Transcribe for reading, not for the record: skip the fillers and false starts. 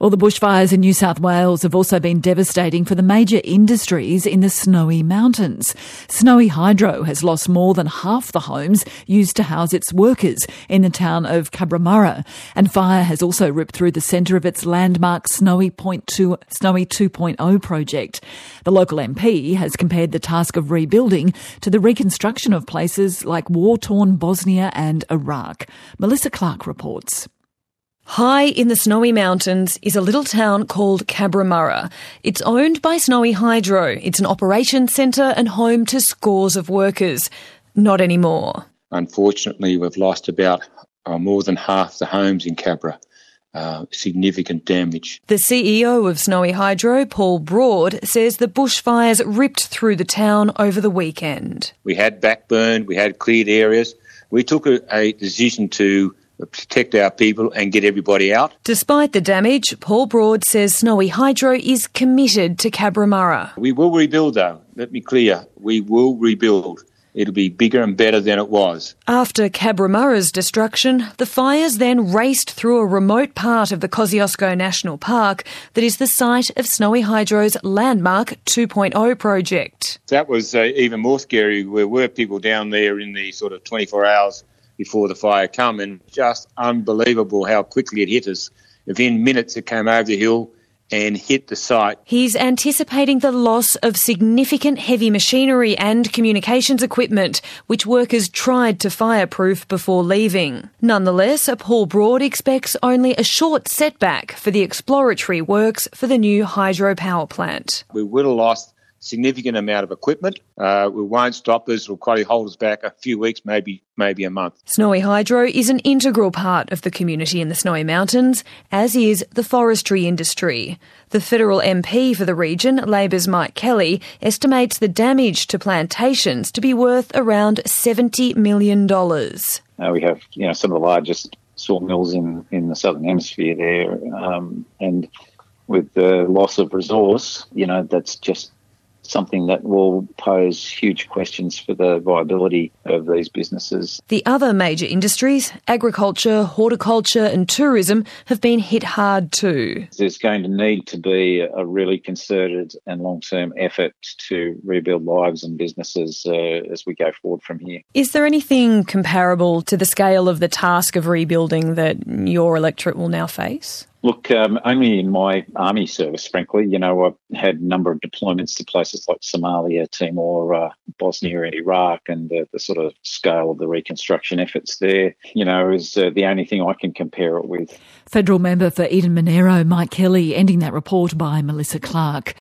Well, the bushfires in New South Wales have also been devastating for the major industries in the Snowy Mountains. Snowy Hydro has lost more than half the homes used to house its workers in the town of Cabramatta, and fire has also ripped through the centre of its landmark Snowy 2.0 project. The local MP has compared the task of rebuilding to the reconstruction of places like war-torn Bosnia and Iraq. Melissa Clark reports. High in the Snowy Mountains is a little town called Cabramatta. It's owned by Snowy Hydro. It's an operations centre and home to scores of workers. Not anymore. Unfortunately, we've lost about more than half the homes in Cabra. Significant damage. The CEO of Snowy Hydro, Paul Broad, says the bushfires ripped through the town over the weekend. We had backburned, we had cleared areas. We took a decision to protect our people and get everybody out. Despite the damage, Paul Broad says Snowy Hydro is committed to Cabramatta. We will rebuild though, let me clear, we will rebuild. It'll be bigger and better than it was. After Cabramatta's destruction, the fires then raced through a remote part of the Kosciuszko National Park that is the site of Snowy Hydro's landmark 2.0 project. That was even more scary. There were people down there in the sort of 24 hours before the fire come, and just unbelievable how quickly it hit us. Within minutes it came over the hill and hit the site. He's anticipating the loss of significant heavy machinery and communications equipment, which workers tried to fireproof before leaving. Nonetheless, Paul Broad expects only a short setback for the exploratory works for the new hydropower plant. We would have lost significant amount of equipment. We won't stop us. It'll probably hold us back a few weeks, maybe a month. Snowy Hydro is an integral part of the community in the Snowy Mountains, as is the forestry industry. The federal MP for the region, Labor's Mike Kelly, estimates the damage to plantations to be worth around $70 million. We have, some of the largest sawmills in the southern hemisphere there, and with the loss of resource, that's just something that will pose huge questions for the viability of these businesses. The other major industries, agriculture, horticulture and tourism, have been hit hard too. There's going to need to be a really concerted and long-term effort to rebuild lives and businesses as we go forward from here. Is there anything comparable to the scale of the task of rebuilding that your electorate will now face? Look, only in my army service, frankly. I've had a number of deployments to places like Somalia, Timor, Bosnia and Iraq, and the sort of scale of the reconstruction efforts there, is the only thing I can compare it with. Federal member for Eden Monaro, Mike Kelly, ending that report by Melissa Clark.